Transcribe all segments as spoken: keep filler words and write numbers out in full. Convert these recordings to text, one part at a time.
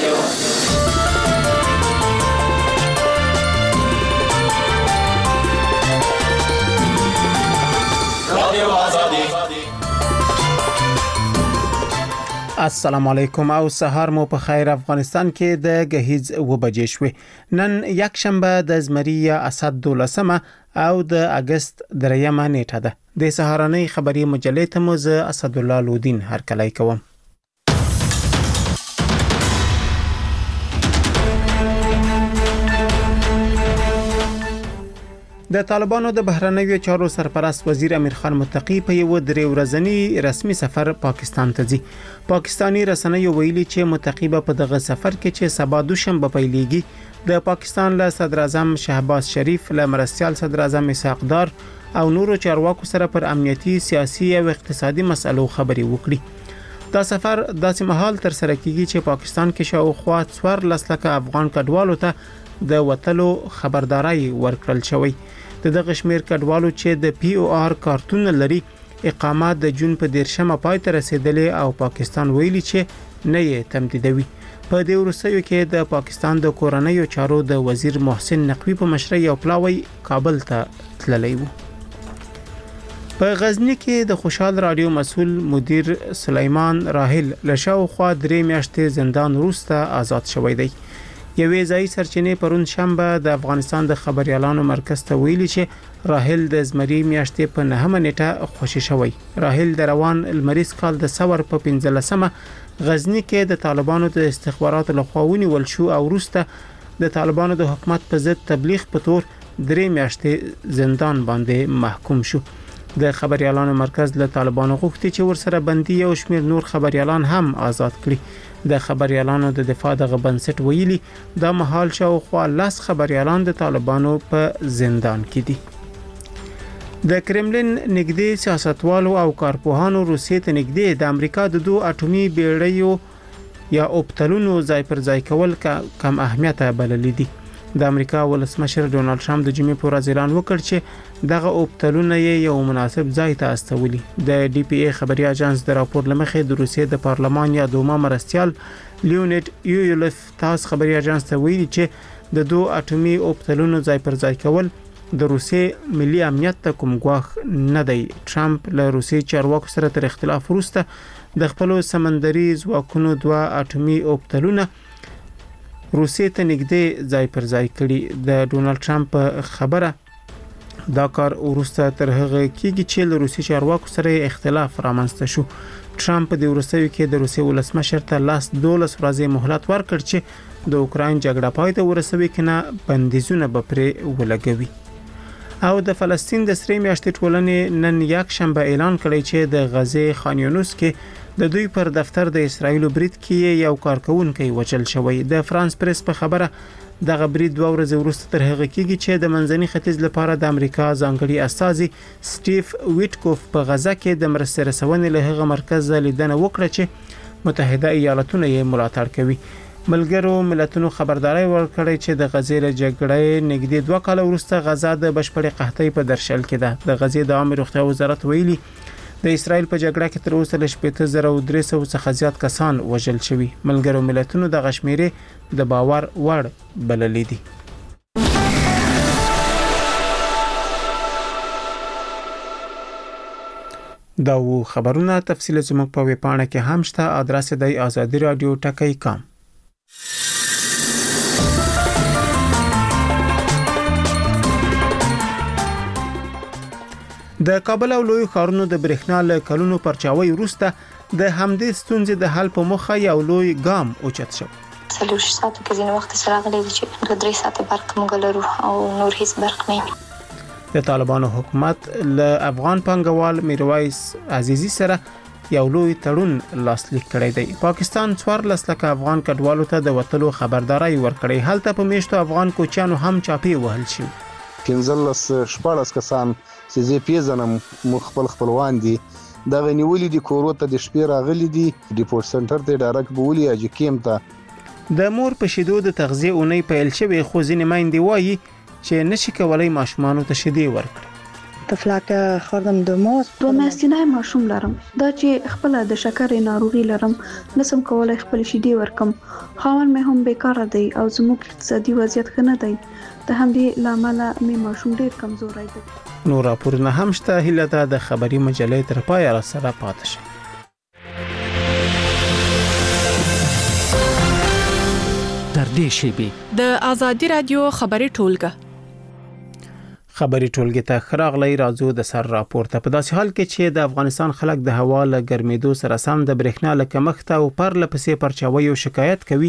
السلام علیکم او سهار مو په خیر. افغانستان کې د غهیز و بجې شوې. نن یک شنبه د زمری یا اسد دولسمه او د اگست دریمه نیټه ده. د سهارنۍ خبري مجلې ته مو زه اسد الله لودین هرکلی کوم. د طالبانو د بهرنیو چارو سرپرست وزیر امیر خان متقی په یو درې ورځنی رسمي سفر پاکستان ته ځي. پاکستانی رسنیو ویلي چې متقی په دغه سفر کې چې سبا دوشنبه پیلېږي د پاکستان له صدر اعظم شهباز شریف له مرستیال صدر اعظم اسحاق دار او نورو چارواکو سره پر امنیتي، سیاسي او اقتصادي مسلو خبرې وکړي. دا سفر داسې مهال تر سره کیږي چې پاکستان کې شاوخوا څوارلس لکه افغان کډوالو ته د وتلو خبرداري ورکړل شوی. د دغه شمیر کډوالو چې د پی او آر کارتون لري اقامت د جون په دیرشمه پای ته رسیدلې او پاکستان ویلي چې نه یې تمدیدوي. په دې وروستیو کې د پاکستان د کورنیو چارو د وزیر محسن نقوی په مشرۍ یو پلاوی کابل ته تللی و. په غزنی کې د خوشحال رادیو مسؤل مدیر سلیمان راحل لشاو خوا درې میاشتې زندان وروسته آزاد شوی دی. یوې ځای سرچینې پرون شنبه د افغانستان د خبريالانو مرکز ته ویلي چې راحل د زمری میاشتې په نهمه نیټه خوشی شوی. راحل د روان المریز کال د سور په پنځلسمه غزنی کې د طالبانو د استخباراتو لخوا ونیول شو او وروسته د طالبانو د حکومت په ضد تبلیغ په تور درې میاشتې زندان باندې محکوم شو. د خبريالانو مرکز له طالبانو غوښتي چې ورسره بندي او شمیر نور خبريالان هم آزاد کړي. د خبريالانو د دفاع د بنسټ ویلي د محال شاوخوا لاس خبريالان د طالبانو په زندان کې دي. د کرملین نږدې سیاستوالو او کارپوهانو روسیې ته نږدې د امریکا د دوه اټومي بیړیو یا اوبتلونو ځای پر ځای کول کم اهمیت بللی دي. د امریکا ولسمشر ډونالد ټرمپ د جمعې پر ورځ اعلان وکړ چې دغه اوبتلونه یو مناسب ځای ته استولي. د ډي پی ای خبري اژانس د راپور لمخې د روسیې د پارلمان یا دوما مرستيال لیونید یولیف تاس خبري اژانس ته ویلي چې د دوه اټومي اوبتلونو ځای پر ځای کول د روسیې ملي امنیت ته کوم ګواښ نه دی. ټرمپ له روسیې چارواکو سره تر اختلاف وروسته د خپل سمندري ځواکونو دوه اټومي اوبتلونه روسیې ته نږدې ځای پر ځای کړي. د ډونالد ټرمپ خبره دا کار وروسته تر هغه کېږي چې له روسي چارواکو سره اختلاف رامنځته شو. ټرمپ د وروستیو کې د روسي ولسمشر ته لاس دولس ورځې مهلت ورکړ چې د اوکراین جګړه پای ته ورسوي کنه بندیزونه به پرې ولګوي. او د فلسطین د سری میاشتې ټولنې نن یک شنبه اعلان کړی چې د غزه خان یونس کې د دوی پر دفتر د اسرایل برید کې یو کارکونکو وچل شوی. د فرانس پریس په خبره دغه برید دوه ورځې وروسته تر هغه کېږي چې د منځني ختیځ لپاره د امریکا ځانګړي استازي سټیف ویټکوف په غزه کې د مرستې رسونې له هغه مرکز لیدنه وکړه چې متحده ایالاتونه یې ملاتړ کوي. ملګرو ملتونو خبرداري ورکړی چې د غزې له جګړې نږدې دوه کال وروسته غزه د بشپړې قحطۍ په درشل کې ده. د غزې د عامه روغتیا وزارت ویلي د اسرایل په جګړه کې تر اوسه له شپږ زره درې سوه څخه زیات کسان وژل شوي. ملګرو ملتونو د غشمیرې د باور وړ بللې دي. دا و خبرونه تفصیل زموږ په ویب پاڼه کې هم شته. ادرس دی آزادی رادیو ټکی کام. د کابل او لوی ښارونو د برېښنا له کلونو پرچاوي وروسته د همدې ستونزې د حل په موخه یو لوی ګام اوچت شو. څلور ساعته کې ځینې وخت سره غلي دي چې دوه درې ساعته برق موږ لرو او نور هیڅ برق نه وي. د طالبانو حکومت له افغان پنګوال میرویس عزیزی سره یو لوی تړون لاسلیک کړی دی. پاکستان څوارلس لکه افغان کډوالو ته د وتلو خبرداري ورکړې. هلته په میشتو افغان کوچیانو هم چاپی وهل شو. پنځلس شپږ کسان چې زه پیژنم مخبل خپلوان دي دا غنیولې دي کورو ته د شپې راغلي دي ډیپورټ سنټر ته ډایرکټ بولی اجي کیم ته د مور په شیدو د تغذیه اونۍ پیل شوی خو ځینې مایندې وایي چې نشي کولای ماشومانو ته شیدې ورکړي. طفلک خوردم دو ماه دوه میاشتنی ماشوم لرم. دا چې خپل د شکرې ناروغي لرم، نسم کولای خپل شیدې ورکم. خاوند مې هم بیکاره دی او زموږ اقتصادي وضعیت ښه نه دی. د همدې لامل مې ماشوم ډیر کمزوری دی. نور راپورونه هم شته. هیله ده د خبري مجلې تر پای را سره پاتې شئ. در دې شیبې د آزادي رادیو خبري ټولګه خبري ټولګه ته خراغلی راځو د سر راپورته. په داسې حال کې چې د افغانستان خلک د هوا له ګرمېدو سره سم د برېښنا له کمښت او پرله پسې پرچاوي او شکایت کوي،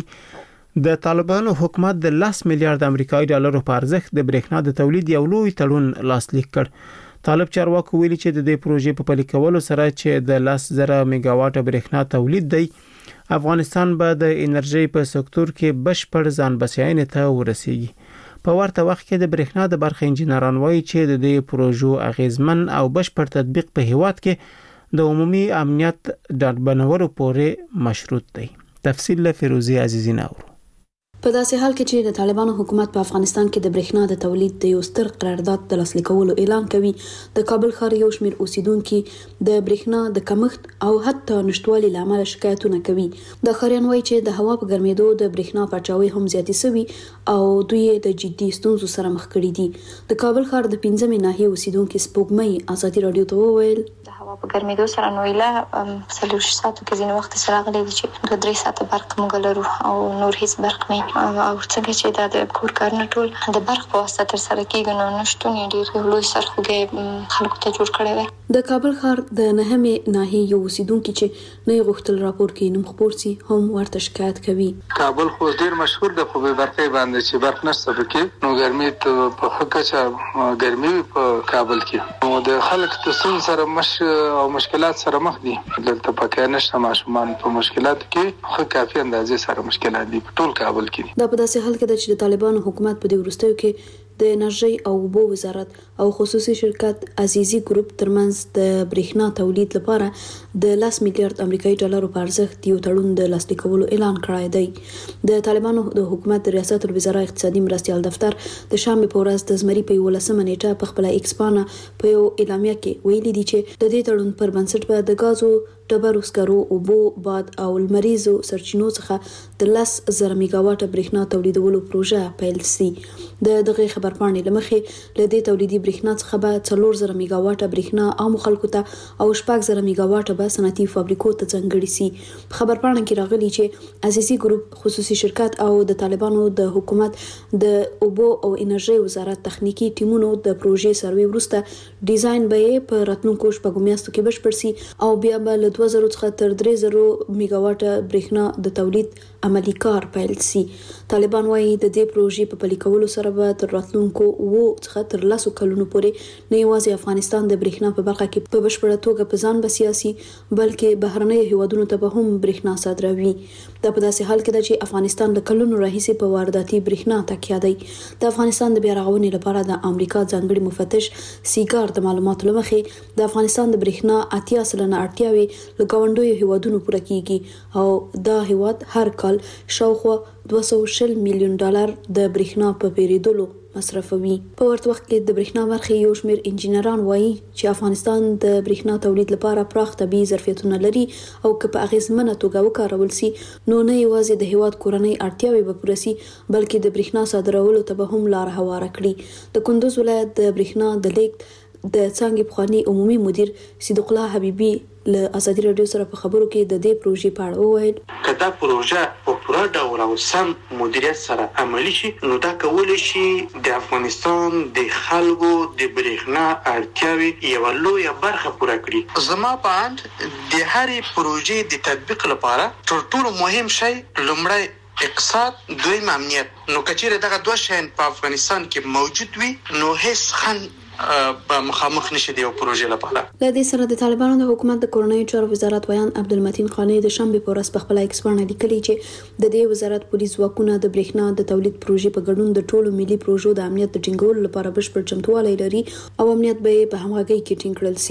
د طالبانو حکومت د لس میلیارډ امریکایي ډالرو په ارزښت د برېښنا د تولید یو لوی تړون لاسلیک کړ. طالب چارواکو ویلي چې د دې پروژې په پلي کولو سره چې د لس زره میگا واټه برېښنا تولید دی، افغانستان به د انرژي په سکتور کې بشپړ ځان بسیاینې ته ورسیږي. په ورته وخت کې د برېښنا د برخې انجنیران وایي چې د دې پروژو اغیزمن او بشپړ تطبیق په هیواد کې د عمومي امنیت ډاډبنورو پورې مشروط دی. تفصیل له فیروزی عزیزی ناورو. په داسې حال کې چې د طالبانو حکومت په افغانستان کې د برېښنا د تولید د یو ستر قرارداد د لاسلیک کولو اعلان کوي، د کابل ښار یو شمېر اوسیدونکو د برېښنا د کمښت او حتی نشټوالي لامل شکایتونه کوي. د ښاریان وایي چې د هوا په ګرمېدو د برېښنا پرچاوي هم زیاتې شوي او دوی د جدي ستونزو سره مخ کړي دي. د کابل ښار د پنځمې ناحیې اوسیدونکو سپوږمۍ ازادي رادیو ته وویل د هوا په ګرمېدو سره نو ایله څلور ساعتو کې ځینې وخت سره غلي دي چې دوه درې ساعته برق موږ لرو او نور هیڅ برق نه او څنګه چې دا د کور کارونه ټول د برق په واسطه تر سره کیږي، نو نشټون یې ډېر لوی سرخوږی خلکو ته جوړ کړی دی. د کابل ښار د نهمې ناحیې یو اوسیدونکي چې نه غوښتل راپور کې نوم خپور سي هم ورته شکایت کوي. کابل خو ډېر مشهور دی خو به برقې باندې چې برق نشته پکې، نو ګرمي په حقه چې ګرمي په کابل کې نو د خلک تسون سره مش او مشکلات سره مخ دي. دلته پکې نشته ماشومان په مشکلات کې خو کافي اندازې سره مشکلات دي په ټول کابل کې. دا په داسې حال کې چې د طالبانو حکومت په دې وروستیو کې د انرژي او اوبو وزارت او خصوصي شرکت عزیزي ګروپ ترمنځ د برېښنا تولید لپاره د لس میلیارډ امریکایي ډالرو په ارزښت یو تړون د لاسلیک کولو اعلان کړی دی. د طالبانو د حکومت د ریاست الوزرا اقتصادي مرستیال دفتر د شنبې په ورځ د زمري په یولسمه نیټه په خپل ایکس پاڼه په یو اعلامیه کې ویلي دي چې د دې تړون پر بنسټ به د غازو ډبرو سکرو، اوبو، باد او لمریزو سرچینو څخه د لس زره میگا واټه برېښنا تولیدولو پروژه پیل شي. د دغه خبرپاڼې لمخې له دې تولیدي برېښنا څخه به څلور زره میگا واټه برېښنا عام خلکو ته او شپږ زره میگا واټه به صنعتي فابریکو ته ځانګړي شي. په خبرپاڼه کې راغلي چې عزیزي ګروپ خصوصي شرکت او د طالبانو د حکومت د اوبو او انرژي وزارت تخنیکی ټیمونو د پروژې سروي وروسته ډیزاین به په راتلونکو شپږو میاشتو کې بشپړ شي او بیا به له دوه زره څخه تر درې زره میگا واټه برېښنا د تولید عملی کار پیل شي. طالبان وایي د دې پروژې په پلي کولو سره به تر راتلونکو و څخه تر لسو کلونو پورې نه یوازې افغانستان د برېښنا په برخه کې په بشپړه توګه په ځان بسیاسي بلکې بهرنۍ هیوادونو ته به هم برېښنا صادروي. دا په داسې حال کې ده چې افغانستان د کلونو راهیسې په وارداتي برېښنا تکیه دی. د افغانستان د بیا رغونې لپاره د امریکا ځانګړي مفتش سیګار د معلوماتو له مخې د افغانستان د برېښنا اتیا سلنه اړتیاوې له ګاونډیو هیوادونو پوره کیږي او دا هیواد هر کال شاوخوا دوه سوه شل میلیون ډالر د برېښنا په پیریدلو مصرفوي. په ورته وخت کې د برېښنا برخې یو شمېر انجینران وایي چې افغانستان د برېښنا تولید لپاره پراخ طبیعي ظرفیتونه لري او که په اغیزمنه توګه وکارول سي نو نه یوازې د هیواد کورنۍ اړتیاوې به پوره سي بلکې د برېښنا صادرولو ته به هم لار هواره کړي. د کندوز ولایت د برېښنا د لیږد د څانګې پخوانی عمومي مدیر صدیق الله حبیبي له ازادي رادیو سره په خبرو کې د دې پروژې په اړه وویل که دا پروژه په پوره ډول او سم مدیریت سره عملي شي نو دا کولی شي د افغانستان د خلکو د برېښنا اړتیاوې یوه لویه برخه پوره کړي. زما په اند د هرې پروژې د تطبیق لپاره تر ټولو مهم شی لومړی اقتصاد، دویم امنیت. نو که چیرې دغه دوه شیان په افغانستان کې موجود وي نو هیڅ خنډ په مخامخ نشي دی پروژې لپاره. له دې سره د طالبانو د حکومت د کورنۍ چارو وزارت ویان عبدالمتین خانی د شنبې په ورځ په خپل ایکس باندې لیکلي چې د دې وزارت پولیس ځواکونه د برېښنا د تولید پروژې په ګډون د ټولو ملي پروژو د امنیت د ټینګولو لپاره بشپړ چمتووالی لري او امنیت به په همغږۍ کې ټینګ کړل شي.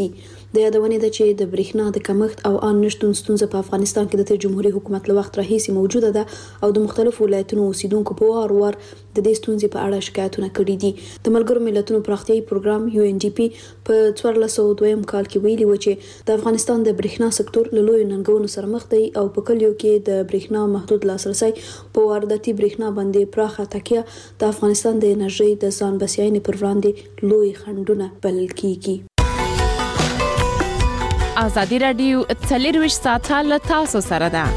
د یادونې ده چې د برېښنا د کمښت او ان نشټون ستونزه په افغانستان کې د جمهوریت حکومت له وخت راهیسې موجوده ده او د مختلفو ولایتونو اوسیدونکو په وار وار د دې ستونزې په اړه شکایتونه کړي دي. د ملګرو ملتونو پراختیایي پروګرام یو ان ډي پی په څوارلس سوه دویم کال کې ویلي و چې د افغانستان د برېښنا سکتور له لویو ننګونو سره مخ دی او په کلیو کې د برېښنا محدود لاسرسی په وارداتي برېښنا باندې پراخه تکیه د افغانستان د انرژۍ د ځان بسیاینې پر وړاندې لوی خنډونه بلل کیږي. ازادي راډیو څلرویشت ساعته له تاسو سره ده.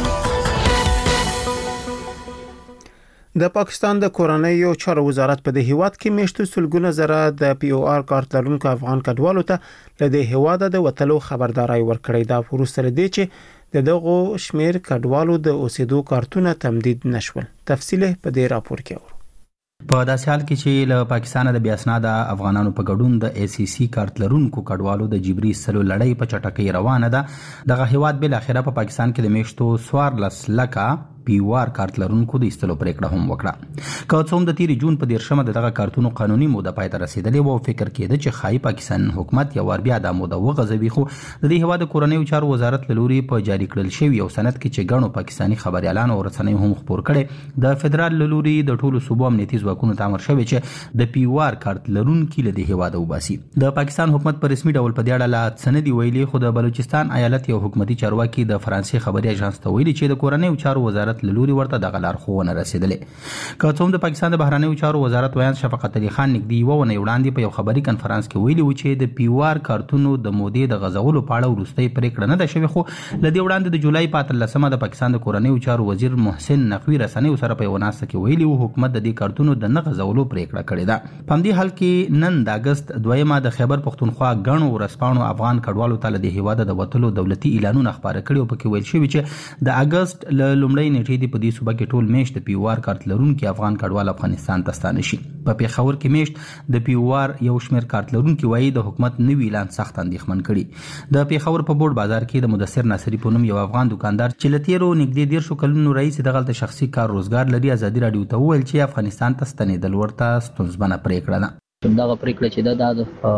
د پاکستان د کورنیو چارو وزارت په د هیواد کې میشتو سلګونه زره د پی او آر کارت لرونکو افغان کډوالو ته له د هیواد د وټلو خبرداري ورکړې ده. وروسته دې چې د دغه شمیر کډوالو د اوسېدو کارتونه تمدید نشول. تفصیل په دې راپور کې اورو. په داسې حال کې چې له پاکستان د بیا اسناد افغانانو په ګډون د ای سی سی کارت لرونکو کډوالو د جبري سلو لړۍ په چټکۍ روانه ده، دغه هیواد بل اخره په پاکستان کې د میشتو څوارلس لکه پی او آر کارت لرونکو د ایستلو پریکړه هم وکړه. که څوم د تیر جون په دیرشمه دغه کارتونو قانوني موده پای ته رسیدلې و، فکر کېده چې خای پاکستان حکومت یو ور بیا د موده وغځوي، خو د دې هیواد کورنیو چارو وزارت له لوري په جاری کړل شوی یو سند کې چې ګڼو پاکستانی خبريالانو او رسنیو هم خبر کړي د فدرال له لوري د ټولو صوبو امنیتي ځواکونو ته امر شوی چې د پی او آر کارت لرونکو له دې هیواد وباسي. د پاکستان حکومت په رسمي ډول په دې اړه لا سندي ویلي، خو د بلوچستان ایالت یو حکومتي چارواکي د فرانسې خبري اژانس ته ویلي چې د کورنیو چارو وزارت له لوري ورته د غلار خوونه رسیدلې. که څوم د پاکستان د بهرنیو چارو وزارت ویان شفقت علي خان نګدي و ونه وړاندې په یو خبري کنفرانس کې ویلي و چې د پی او آر کارتونو د مودې د غزولو په اړه وروستۍ پریکړه نه ده شوې، خو لدې وړاندې د جولای په اتلسمه د پاکستان د کورنیو چارو وزیر محسن نقوی رسنیو سره په یو ناسته کې ویلي و حکومت د دې کارتونو د نه غزولو پریکړه کړې ده. په همدې حال کې نن د اگست دویمه د خیبر پختونخوا غنو ورسپانو افغان کډوالو ته د هیواد د وټلو دولتي اعلانونه خبره کړي او پکې ویل شوی چې د اگست ل لومړۍ نیټې دی په دې صوبه کې ټول میشت پی او آر کارت لرونکو افغان کډوال افغانستان ته ستانه شي. په پیښور کې میشت د پی او آر یو شمیر کارت لرونکو وایي د حکومت نوی اعلان سخت اندېښمن کړي. د پیښور په بورډ بازار کې د مدثر ناصری په نوم یو افغان دکاندار چې لتیرو نږدې ډیر شو کلونو رئیس دغه شخصي کار روزګار لري ازادي راډیو ته وویل چې افغانستان ته ستنېدل ورته ستونزمنه پریکړه ده. دغه پریکړه چې دا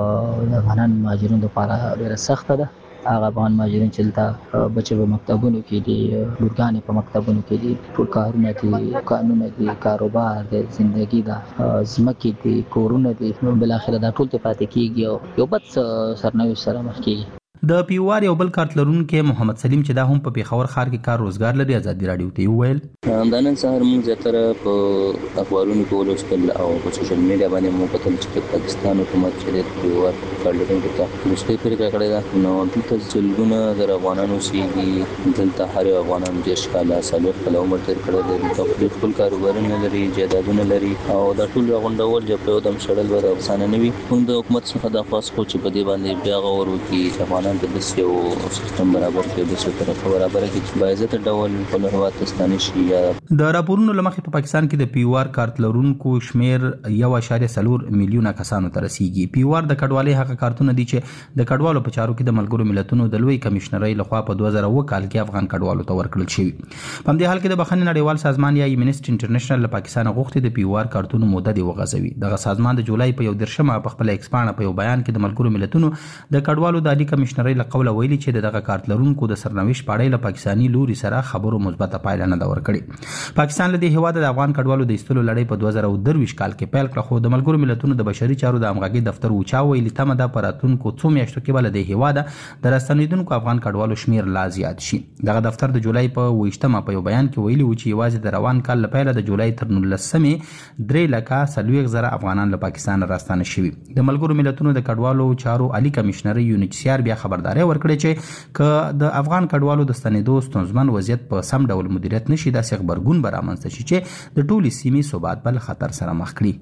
د افغان مهاجرینو لپاره ډیره سخته ده. هغه افغان مهاجرین چې دلته بچي په مکتبونو کې دي، لورګانې په مکتبونو کې دي، ټول کارونه دي، قانون دي، کاروبار دي، زندگی ده، ځمکې دي، کورونه دي، نو بل اخر دا ټول ته پاتې کیږي او یو بد سرنوشت سره مخ کیږي. د پی او آر یو بل کارت لرونکو محمد سلیم چې دا هم په پیښور ښار کې کار روزګار لري ازادي راډیو ته ویل دا نن سهار موږ زیاتره په اخبارونو کې ولوستل او په سوشل میډیا باندې مو کتل چې پاکستان حکومت چې د پی او آر کارت لرونکو ته مستې پرې کړې ده، نو دلته ځلګونه د افغانانو سیږي، دلته هر افغانان د شکاله سالوت په عمر تر کړل دي، په خپل کاروبارونه لري، جایدادونه لري او دا ټول غونډول چې په دم شړل ور افسانه نه وي. موږ د حکومت څخه د خاص خو چې په دې باندې بیا غوړو کې افغانان د دې یو سیستم برابر کې د څه طرف برابر کې چې باعزت ډول په هوا تستانه شي. د راپورونو لمخې په پاکستان کې د پی او آر کارت لرونکو شمیر یو اشاریه څلور میلیونه کسانو ته رسیدي. پی او آر د کډوالۍ هغه کارتونه دي چې د کډوالو په چارو کې د ملګرو ملتونو د لوی کمشنرۍ لخوا په دوه زره اووه کال کې افغان کډوالو ته ورکړل شوی. په همدې حال کې د بخښنې نړیوال سازمان یا ایمنسټ انټرنیشنل له پاکستان غوښتي د پی او آر کارتونو موده دی وغځوي. دغه سازمان د جولای په یو درشمه په خپل ایکسپانه په یو بیان کې د ملګرو ملتونو د کډوالو د عالی کمشنرۍ له قوله ویلي چې دغه کارت لرونکو د سرنوشت په اړه له پاکستاني لوري سره خبرو مثبته پایله نه دا ورکړي. پاکستان له دې هیواد د افغان کډوالو د ایستلو لړۍ په دوه زره درویشت کال کې پیل کړه، خو د ملګرو ملتونو د بشري چارو د همغږي دفتر وچا ویلي تمه ده په راتلونکو څو میاشتو کې به د هیواد د راستنیدونکو افغان کډوالو شمیر لا زیات شي. دغه دفتر د جولای په اوویشتمه په یو بیان کې ویلي و چې یوازې د روان کال لپاره د جولای تر نولسمې درې لکه څلوېښت زره افغانان له پاکستان راستانه شوي. د ملګرو ملتونو د کډوالو چارو عالی کمشنري یو ان ایچ سی آر بیا خبرداري ورکړې چې که د افغان کډوالو د ستنېدو ستونزمن وضعیت په سم ډول مدیریت نشي داسې خبرګون به رامنځته شي چې د ټولې سیمې ثبات بل خطر سره مخ کړي.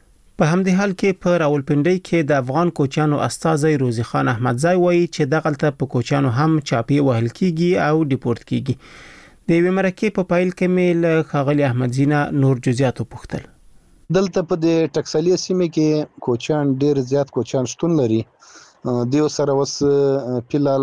په همدې حال کې په راولپنډۍ کې د افغان کوچانو استازی روزي خان احمدزی وایي چې دغلته په کوچانو هم چاپی وهل کیږي او ډیپورت کیږي. د یوې مرکې په پایل کې مې له خاغلی احمدزینا نور جزئیات وپوښتل. دلته په د ټکسالي سیمه کې کوچان ډیر زیات کوچان شتون لري. دیو سره وس پیلال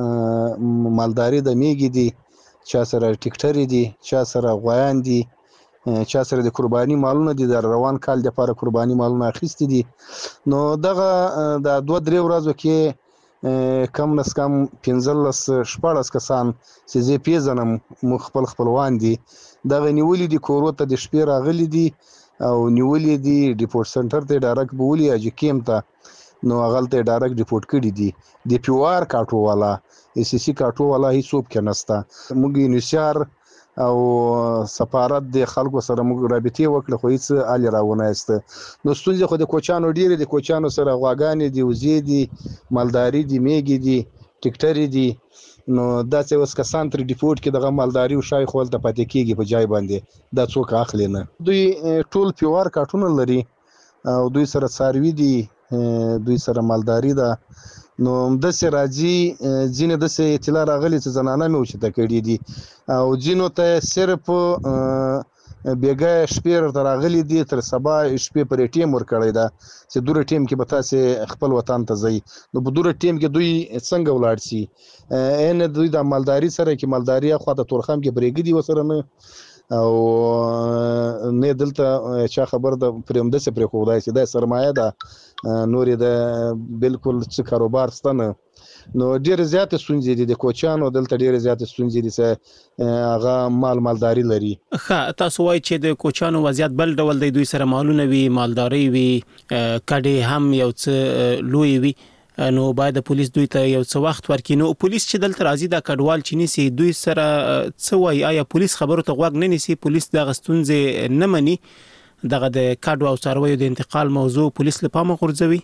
مالداري د میګي دي، چا سره ټیکټری دي، چا سره غویان دي، چا سره د قرباني مالونه دي، د روان کال لپاره قرباني مالونه اخیستي دي. نو دغه د دوه درې ورځو کې کم نس کم پنځلس شپاړس کسان چې زه پیژنم مو خپل خپلوان دي دغه نیولې دي کورو ته د شپې راغلي دي او نیولې دي ډیپورټ سنټر ته ډایرکټ بولي اجي کیم ته نو هغه ته ډایرکټ ډیپورټ کړي دي د پیوار کاټو والا ای سی سی کاټو والا هیڅوک کې نستا موږ انشار او سفارت د خلکو سره موږ رابطې وکړه خو هیڅ حل راونه است نو ستونزې خو د کوچانو ډیره د کوچانو سره غواګانې دي وزې دي مالداري دي میګي دي ټیکټری دي نو دا چې اوس کسان تر ډیپورټ کې دغه مالداري او شای خپل ته پاتې کیږي په ځای باندې دا څوک اخلي نه دوی ټول پیوار کارټونه لري او دوی سره ساروي دي دوی سره مالداري ده نو د سه راځي ځینې د سه اطلاع راغلي چې زنانه مې وچته کړې دي او ځینو ته صرف بیګه شپیر تر راغلي دي تر سبا شپې پر ټیم ور کړی دا چې دوره ټیم کې به تاسو خپل وطن ته ځي نو په دوره ټیم کې دوی څنګه ولاړ شي ان دوی د مالداري سره کې مالداري خو د تورخم کې برېګ دي وسره نه او نه دلته چا خبر د پرمده سره پرې خو دای چې د سرمایه ده نورې د بالکل څه کاروبار ستنه نو ډیر زیات ستونزې دي د کوچانو دلته ډیر زیات ستونزې دي چې هغه مال مالداري لري ښه تاسو وایي چې د کوچانو وضعیت بل ډول دی دوی سره مالونه وي مالداري وي کډې هم یو څه لوی وي نو باید پولیس دوی ته یو څه وخت ورکړي نو پولیس چې دلته راځي دا کډوال چینی سي دوی سره څه وایي آیا پولیس خبرو ته غوږ نه نیسي پولیس د غستونځ نه مني دغه د کډو او څارویو د انتقال موضوع پولیس له پامه غورځوي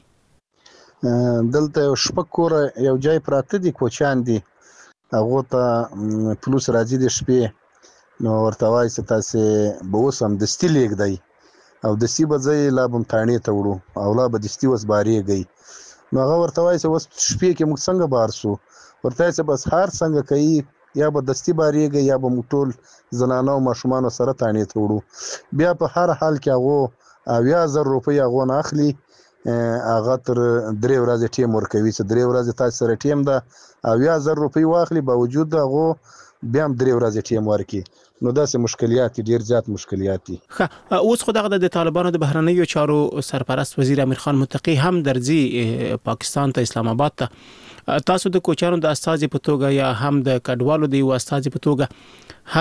دلته شپږ کور یو ځای پراته دي کوچان دي هغه ته پولیس راځي د شپې نو ورته وایي چې تاسو به وسم د ستلیګ دی او د سی بځای لا بم تانې ته وړو او لا به د ستی وس باریږي نو هغه ورته وایي چې وس شپې کې موږ څنګه بار سو ورته چې بس هر څنګه کوي یا به دستی باریږي یا به ټول زنانه او ماشومان سره تانې ته وړو بیا په هر حال کې هغه اویا زر روپۍ هغه نه اخلي هغه تر درې ورځې ټیم ورکوي چې درې ورځې تاسو سره ټیم ده اویا زر روپۍ واخلي باوجود هغه بیا هم درې ورځې ټیم ورکي نو داسې مشکلات ډیر زیات مشکلات دي ښه اوس خو دغه د طالبانو د بهرنیو چارو سرپرست وزیر امیر خان متقی هم درځي پاکستان ته اسلام آباد ته تاسو د کوچانو د استاذ په توګه یا هم د کډوالو د استاذ په توګه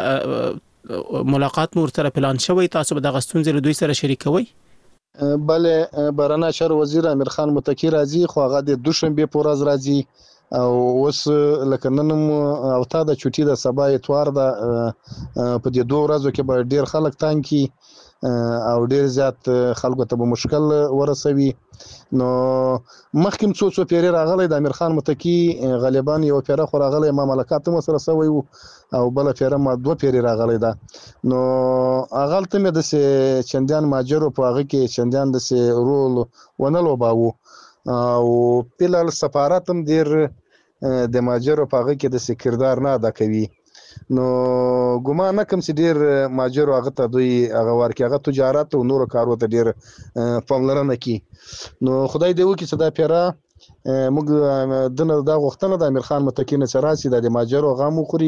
هلته ملاقات مور سره پلان شوی تاسو به د غستونځ له دوی سره شریکوي بله بهرنی چارو وزیر امیر خان متقی راځي خو هغه د دوشنبه په ورځ راځي او اوس لکه نن او تا د چوټي د سبا اتوار د په دې دوه ورځو کې به ډیر خلک تان کی او ډیر زیات خلکو ته به مشکل ورسوي نو مخکیم څو څو پیری راغلی د امیر خان متقی غالبا یو پیره خو راغلی ما ملکات مو سره سوی او بل پیره ما دوه پیری راغلی دا نو اغلته مې د چندان ماجرو په هغه کې چندان د رول ونلو باو او پلال سفارت هم ډیر د ماجرو په هغه کې د سکردار نه ادا کوي نو ګمان نه کوم چې ډیر ماجرو هغه ته دوی هغه ورکه هغه تجارت او نور کارو ته ډیر پاملرنه کوي نو خدای دې وکړي چې دا پیرا موږ دنه دا غوښتنه د امیر خان متقی نه سراسي د ماجرو غامو خوري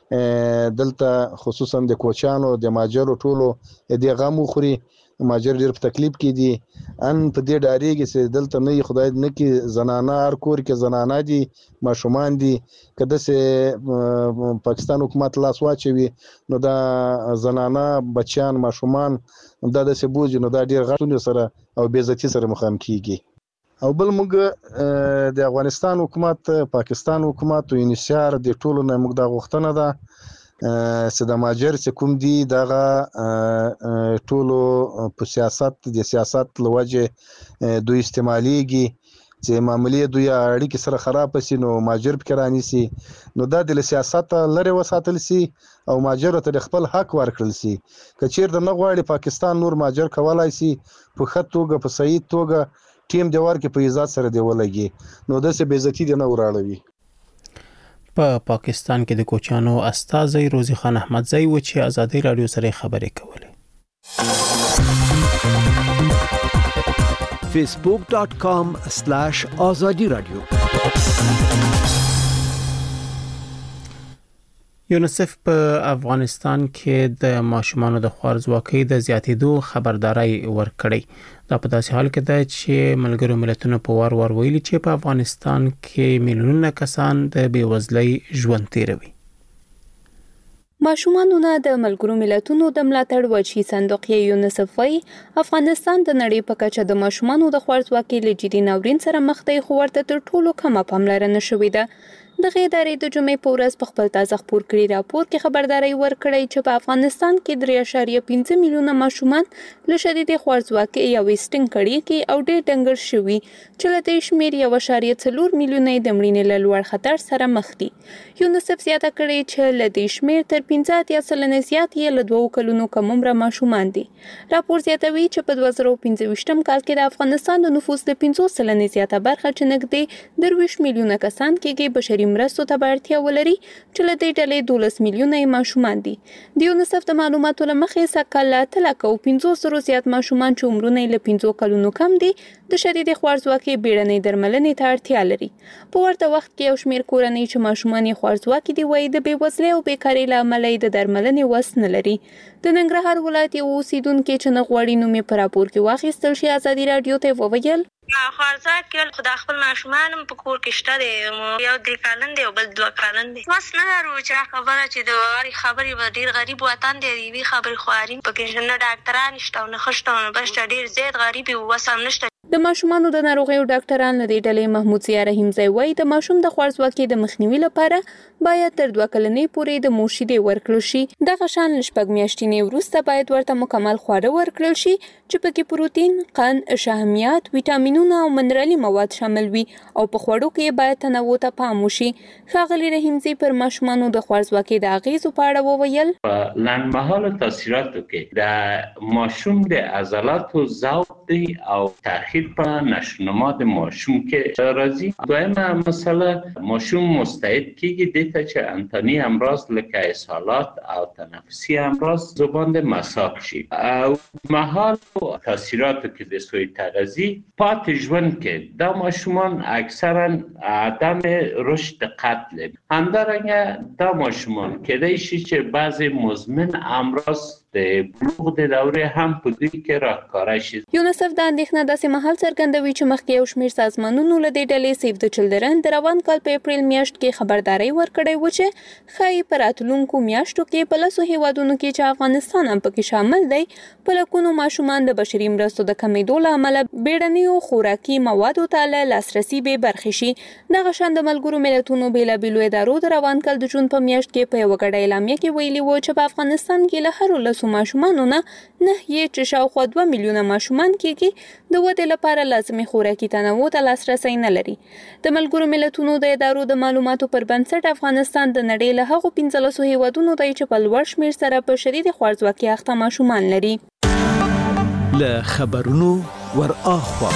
دلته خصوصا د کوچانو د ماجرو ټولو د غامو خوري ماجر ډیر په تکلیف کې دي ان په دې ډاریږي چې دلته نه خدای نه کې زنانه هر کور کې زنانه دي ماشومان دي کده سه پاکستان حکومت لاس واچوي نو دا زنانه بچیان ماشومان دا د سبوج نو دا ډیر غټونه سره او بیزتی سره مخام کیږي او بل موږ د افغانستان حکومت پاکستان حکومت او انشار د ټولو نه موږ دا غوښتنه ده چې د ماجر چې کوم دي دغه ټولو په سیاست د سیاست لوجه دوی استعماليږي چې معاملې دوی اړیکې سره خراب شي نو ماجر فکرانی سي نو دا د سیاست لري وساتل سي او ماجر ته خپل حق ورکړل سي کچیر د نغواړي پاکستان نور ماجر کولای سي په خط توګه په صحیح توګه ټیم جوار کې په عزت سره دی ولګي نو د څه بیزتی دی نه وراړوي په پاکستان کې د کوچانو استاذ روزي خان احمدزئی و چې آزادۍ رادیو سره خبرې کولې facebook dot com slash azadi radio یونیسف په افغانستان کې د ماشومانو د خوارځواکۍ د زیاتېدو خبرداري ورکړې. دا په داسې حال کې ده چې ملګرو ملتونو په وار وار ویلي چې په افغانستان کې میلیونونه کسان د بېوزلۍ ژوند تیروي. ماشومانو نه د ملګرو ملتونو د ملاتړ وچی صندوق یونیسف وايي افغانستان د نړۍ په کچه د ماشومانو د خوارځواکۍ له جدي ناورین سره مخ دی، خو ورته تر ټولو کمه پاملرنه شوې ده. دغه ادارې د جمعې په ورځ په خپل تازه خپور کړي راپور کې خبرداري ورکړې چې په افغانستان کې درې اعشاریه پنځه میلیونه ماشومان له شدیدې خوارځواکۍ یا ویسټینګ کړي کې او ډېر ډنګر شوي چې له دې شمېر یو اعشاریه څلور میلیونه د مړینې له لوړ خطر سره مخ دي. یونیسف زیاته کړې چې له دې شمېر تر پنځه اتیا سلنه زیات یې له دوه کلونو کم عمره ماشومان دي. راپور زیاتوي چې په دوه زره پنځه ویشتم کال کې د افغانستان د نفوس د پنځه سلنې زیاته برخه چې نږدې درویشت میلیونه کسان کې بشري مرستو ته اړتیا ولري چې له دې ډلې دولس میلیونه ماشومان دي. د یونیسف د معلوماتو له مخې سکه له اتلس سوه او پنځوس زره زیات ماشومان چې عمرونه یې له پنځو کلونو کم دي د شدیدې خوارځواکۍ بیړنۍ درملنې ته اړتیا لري. په ورته وخت کې یو شمېر کورنۍ چې ماشومان یې خوارځواکي دي وایي د بېوزلۍ او بیکارۍ له امله یې د درملنې وس نه لري. د ننګرهار ولایت یو اوسیدونکي چې نه غواړي نوم یې په راپور کې واخیستل شي ازادي راډیو ته وویل خوارځواکي خو د خپل ماشومان هم په کور کې شته دی، یو درې کلن دی او بل دوه کلن دی. وس نه لرو چې خبره چې د هرې خبرې به ډېر غریب وطن دی، د یوې خبرې خواري پکې نه ډاکټران شته او نه ښه شته او نه بل شته، ډېر زیات غریب یو، وس هم نشته. د ماشومانو د ناروغیو ډاکټران له دې ډلې محمود ضیا رحیمزی وایي د ماشوم د خوارځواکۍ د مخنیوي لپاره باید تر دوه کلنۍ پورې د مور شیدې ورکړل شي. دغه شان له شپږ میاشتنې وروسته باید ورته مکمل خواړه ورکړل شي چې پکې پروتین، قند، شحمیات، ویټامینونه او منرالي مواد شامل وي او په خوړو کې باید تنوع ته پام وشي. ښاغلي رحیمزی پر ماشومانو د خوارځواکۍ د اغیزو په اړه وویل په لنډمهاله تاثیراتو کې د ماشوم د عضلاتو ضعف دی او تاخیر په نشونما د ماشوم کې راځي. دویمه مسله ماشوم مستعد کیږي دې ته چې انتاني امراض لکه اسهالات او تنفسي امراض زبان مساق شي. او مهال تاثیراتو کې د سوء تغذیه پاتې ژوند کې دا ماشومان اکثرا عدم رشد قد لري. همدارنګه دا ماشومان کېدای شي چې بعضی مزمن امراض د بلوغ د دورې هم په دوی کې راښکاره شي. یونیسف د اندېښنه داسې مهال څرګندوي چې مخکې یو شمېر سازمانونو له دې ډلې سیف د چلډرن د روان کال په اپریل میاشت کې خبرداری ورکړی و چې ښایي په راتلونکو میاشتو کې په لسو هیوادونو کې چې افغانستان هم پکې شامل دی په لکونو ماشومان د بشري مرستو د کمېدو له امله بیړنیو خوراکي موادو ته له لاسرسي بې برخې شي. دغه شان د ملګرو ملتونو بېلابېلو ادارو د روان کال د جون په میاشت کې په یوه ګډه اعلامیه کې ویلي و چې په افغانستان کې له هرو لسو ماشومانو نه نه یې چې شاوخوا دوه میلیونه ماشومان کېږي د ودې لپاره لازمي خوراکي تنوع ته لاسرسی نه لري. د ملګرو ملتونو د ادارو د معلوماتو پر بنسټ افغانستان د نړۍ له هغو پنځلسو هیوادونو دی چې په لوړ شمېر سره په شدید خوارځواکۍ اخته ماشومان لري. له خبرونو ور اخوا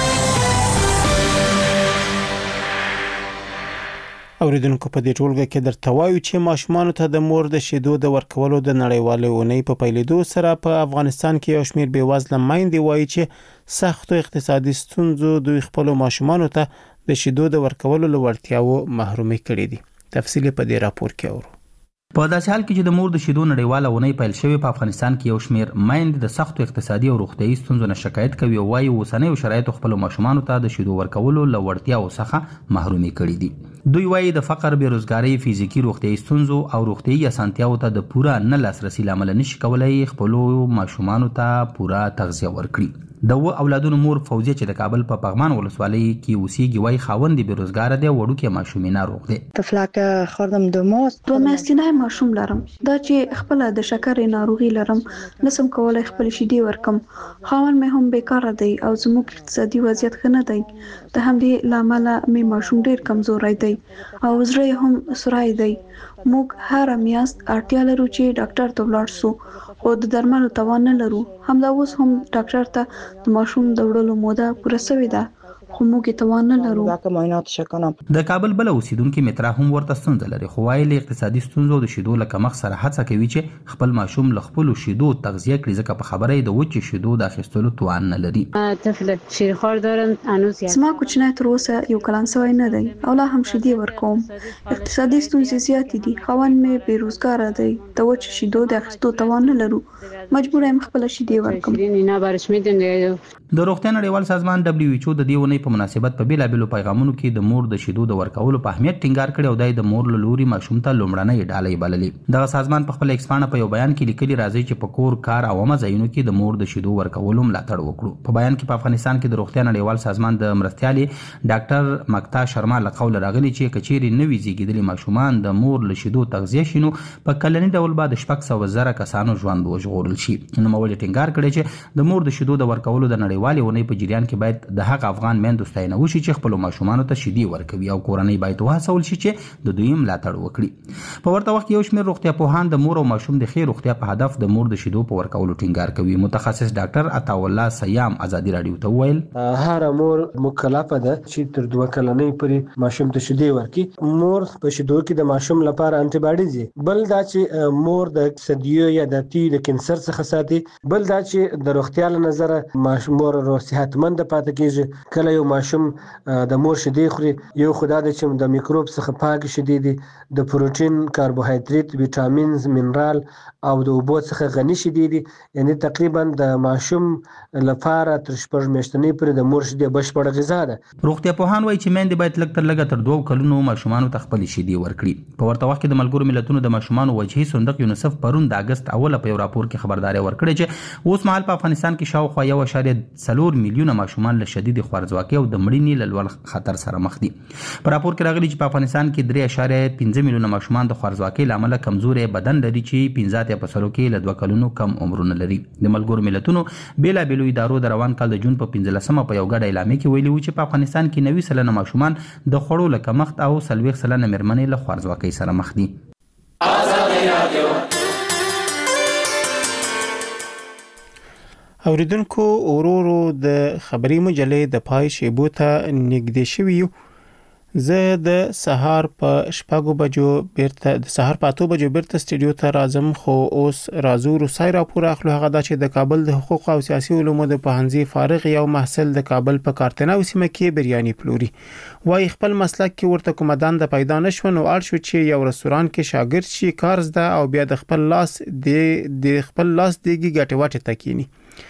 اوریدونکو په دې ټولګه کې درته وایو چې ماشومانو ته د مور د شیدو د ورکولو د نړیوالې اونۍ په پیلېدو سره په افغانستان کې یو شمېر بېوزله میندې وایي چې سختو اقتصادي ستونزو دوی خپلو ماشومانو ته د شیدو د ورکولو له وړتیاوو محرومي کړي دي. تفصیل په دې راپور کې اورو. په داسې حال کې چې د مور د شیدو نړیواله اونۍ پیل شوې په افغانستان کې یو شمېر میندې د سختو اقتصادي او روغتیايي ستونزو نه شکایت کوي او وايي اوسنیو شرایطو خپلو ماشومانو ته د شیدو ورکولو له وړتیاوو څخه محرومي کړي دي. دوی وايي د فقر، بېروزګارۍ، فزیکي روغتیايي ستونزو او روغتیايي اسانتیاوو ته د پوره نه لاسرسي له امله نشي کولای خپلو ماشومانو ته پوره تغذیه ورکړي. د و اولادونو مور فوزیه چې د کابل په پغمان ولسوالۍ کې اوسېږي وايي خاوند یې بېروزګاره دی او وړوکی ماشوم یې ناروغ دی. طفلک خوردم دو ماست دوه میاشتنی ماشوم لرم. دا چې خپل د شکرې ناروغي لرم نسم کولای خپل شیدې ورکم. خاوند مې هم بیکاره دی او زموږ اقتصادي وضعیت ښه نه دی. د همدې له امله مې ماشوم ډېر کمزوری دی او زړه یې هم سوری دی. موږ هر میاشت اړتیا لرو چې ډاکټر ته ولاړ شو او د درملو توان نه لرو. همدا اوس هم ډاکټر ته د ماشوم د وړلو موده پوره شوې ده خو موږ توان نه لرو. دا کماینات شکنه د کابل بل اوسیدونکو مترا هم ورته ستونزه لري، خو وايي له اقتصادي ستونزو د شیدو له کمښت سره هڅه کوي چې خپل ماشوم له خپل شیدو تغذیه کړي، ځکه په خبره د وچ شیدو د اخیستلو توان نه لري. طفل شیرخوار دارم هنوز زما کوچنی تر اوسه یو کلن سوی نه دی او لا هم شیدې ورکوم. اقتصادي ستونزې زیاتې دي، خاوند مې بیروزګاره دی، د وچ شیدو د اخیستو توان نه لرو، مجبور یم خپل شیدې ورکوم. د روغتیا نړیوال سازمان دبليو ایچ او د دې ونې په مناسبت په بیلابېلو پیغامونو کې د مور د شیدو د ورکولو په اهمیت ټینګار کړی او دای د مور له لوري ماشوم ته لومړنۍ ډالۍ بللې. دغه سازمان په خپل ایکسپانه په یو بیان کې لیکلي راځي چې په کور، کار او عامه ځایونو کې د مور د شیدو ورکولو ملاتړ وکړو. په بیان کې په افغانستان کې د روغتیا نړیوال سازمان د مرستیالي ډاکټر مکتا شرما له قوله راغلي چې کچېرې نوي زیږیدلي ماشومان د مور له شیدو تغذیه شي نو په کلني ډول به د شپږ سوه زره کسانو ژوند وژغورل شي. نوموړي ټینګار کړی چې د مور د شیدو د ورکولو د نړیوالې ونې په جریان کې باید د هغه افغان میندو ستاینه وشي چې خپل ماشومانو ته شیدې ورکوي او کورنۍ باید وهڅول شي چې د دوی ملاتړ وکړي. په ورته وخت کې یو شمېر روغتیا پوهان د مور او ماشوم د ښې روغتیا په هدف د مور د شیدو په ورکولو ټینګار کوي. متخصص ډاکټر عطاالله سیام ازادي راډیو ته وویل هر مور مکلفه ده چې تر دوه کلنۍ پورې ماشوم ته شیدې ورکړي. مور په شیدو کې د ماشوم لپاره انټي باډیز دي، بل دا چې مور د اکسیدیو یا د تی د کینسر څخه ساتي، بل دا چې د روغتیا له نظره ماشوم مور صحتمند پاتې کیږي. کله یو ماشوم د مور شیدې خوري، یو خدای د چې د میکروب څخه پاک شیدې دي، د پروتین، کاربوهایډریټ، ویټامینز، منرال او د اوبو څخه غني شیدې دي. یعنی تقریبا د ماشوم لپاره تر شپږ میاشتنۍ پورې د مور شیدې بشپړه غذا ده. روغتیا پوهان وایي چې میندې باید لږ تر لږه تر دوه کلونو ماشومانو ته خپل شیدې ورکړي. په ورته وخت کې د ملګرو ملتونو د ماشومانو وجهي صندوق یونیسف پرون د اگست اوله په یو راپور کې خبرداري ورکړې چې اوس مهال په افغانستان کې شاوخوا یو اعشاریه څلور میلیونه ماشومان له شدید خوارځواکۍ او د مړینې له لوړ خطر سره مخ دي. په راپور کې راغلي چې په افغانستان کې درې اعشاریه پنځه میلیونه ماشومان د خوارځواکۍ له امله کمزوري بدن لري چې پنځه اتیا په سلو کې له دوه کلونو کم عمرونه لري. د ملګرو ملتونو بیلابېلو ادارو د روان کال د جون په پنځلسمه په یو ګډه اعلامیه کې ویلي و چې په افغانستان کې نوي سلنه ماشومان د خوړو له کمښت او څلوېښت سلنه مېرمنې له خوارځواکۍ سره مخ دي. اوریدونکو ورورو د خبري مجلې د پای شیبو ته نږدې شوی یو. زه د سهار په شپږو بجو بیرته د سهار په اتو بجو بیرته سټډیو ته راځم، خو اوس راځو روسای راپور اخلو. هغه دا چې د کابل د حقوق او سیاسي علومو د پوهنځي فارغ یو محصل د کابل په کارتناو سیمه کې بریاني پلوري. وايي خپل مسلک کې ورته کوم دنده پیدا نشو نو اړ شو چې یو رستوران کې شاګرد شي، کار زده او بیا د خپل لاس د د خپل لاس دیږي ګټه واټه تکینی.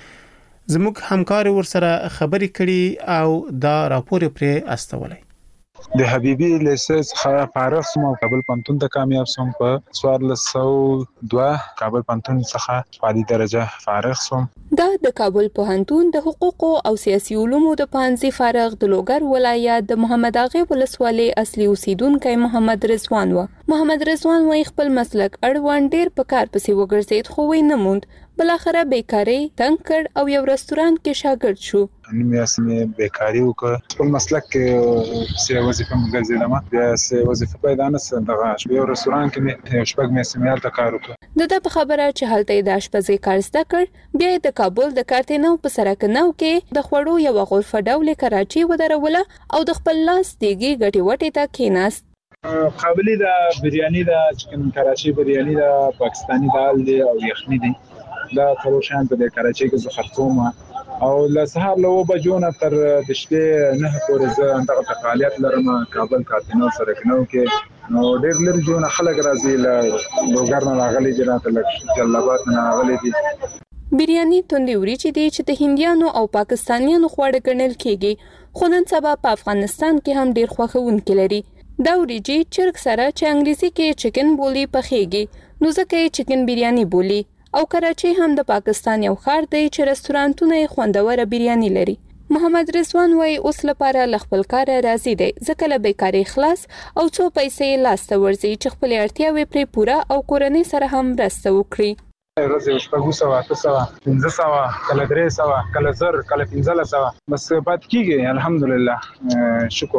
زموږ همکار ورسره خبرې کړي او دا راپور پرې استولای. د حبيبي لیسنس څخه فارغ شوم او کابل پوهنتون ته کامیاب شوم. په څوارلس سوه دوه کابل پوهنتون څخه عالی درجه فارغ شوم. دا د کابل پوهنتون د حقوق او سیاسي علومو د پوهنځي فارغ د لوګر ولایت د محمد اغه ولسوالۍ اصلي اوسیدونکو محمد رضوان و. محمد رضوان وايي خپل مسلک اړوند ډیر په کار پسې وګرځید خو وای نه موند، بلاخره بیکاری تنگ کړ او یو رستوران کې شاګرد شو. نیم یاسمه بیکاری وکړ، خپل مسلک کې سه وظیفه مګرځیدم، بیا سه وظیفه پیدا نه سم دغه یو رستوران کې شپږ میاشتې ته کار وکړ. د د خبره چې هلته د آشپزۍ کار زده کړ، بیا د کابل د کارتناو په سرک نو کې د خوړو یو غرفه ډول کراچي ودروله او د خپل لاس دیږي ګټي وټي ته کېناست. قابلی دا بریانی دا چکن کراچی بریانی دا پاکستانی دال دی او یخنی دی دا ټول شان په کراچي کې زه خرڅوم او له سهار له بجو نه تر د شپې نه پورې زه دغه فعالیت لرم کابل کارتناو سره کنو کې نو ډېر لږ جون خلک راځي له لوګر نه راغلي جنات لک جلابات نه راغلي دي. بریانی توندې وریجې دي چې د هندیانو او پاکستانیانو خواړه ګڼل کېږي، خو نن سبا په افغانستان کې هم ډېر خوښونکي لري. دا وریجې چرګ سره چې انګلیسي کې چکن بولی پخېږي نو ځکه یې چکن بریانی بولی. او کراچي هم د پاکستان یو ښار دی چې رستورانتونه یې خوندوره بریانی لري. محمد رضوان وايي اوس لپاره ل خپل کار راضي دی ځکه له بیکاری خلاص او څو پیسې لاسته ورځي چې خپل اړتیاوې پرې پوره او کورنۍ سره هم مرسته وکړي. ورځې شپږ سوه اته سوه پنځه سوه کله درې سوه کله زر کله پنځلس سوه بس پاتې کېږي. الحمدلله شکر ده.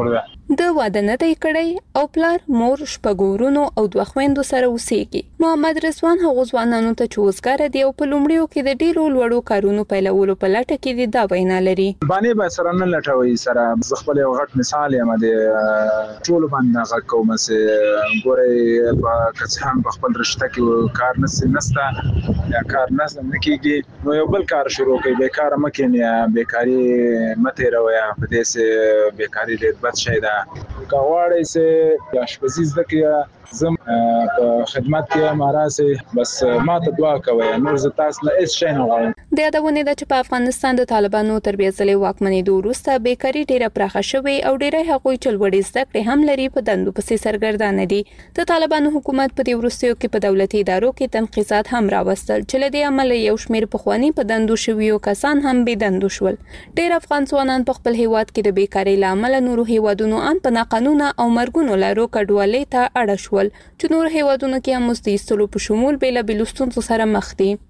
د واده نه دی کړی او پلار مور شپږورونو او دوه خويندو سره اوسېږي. محمد رضوان هغو ځوانانو ته چې وزګار دي او په لومړیو کې د ډیرو لوړو کارونو پیلولو په لټه کې دي دا وینا لري. باندې به سره نه لټوي سره ز خپل یو غټ مثال یم د ټول باندې غږ کوم چې ګورې په کڅ هم په خپل رشته کې کار نسي نستا یا کار نس نه کېږي نو یو بل کار شروع کوي بیکار مکه نه بیکاری مته راویا په دې سه بیکاری ډېر بد شي دا کاوړې سه یا شپزیز دکیا زم په خدمت کې ماراسه بس ما ته دعا کوي نور ز تاسو نه هیڅ شي نه غواړم. د یادونه ده چې په افغانستان د طالبانو تربیه ځلې واکمنۍ وروسته بیکاری ډیره پراخه شوې او ډیره هغوی چې وړي زده کړې هم لري په دندو پسې سرګردانه دي. د طالبانو حکومت په دې وروستیو کې په دولتي ادارو کې تنقیزات هم راوستل چې له دې عمل یو شمېر پخوانی په دندو شویو کسان هم بې دندو شول. ډیر افغان ځوانان په خپل هیواد کې د بیکاری لامل نورو هیوادونو ان په ناقانونه او مرګونو لارو کډوالۍ ته اړه شول چې نور هیوادونو کې هم مستیستلو په شمول بیل بیل ستونزو سره مخ دي.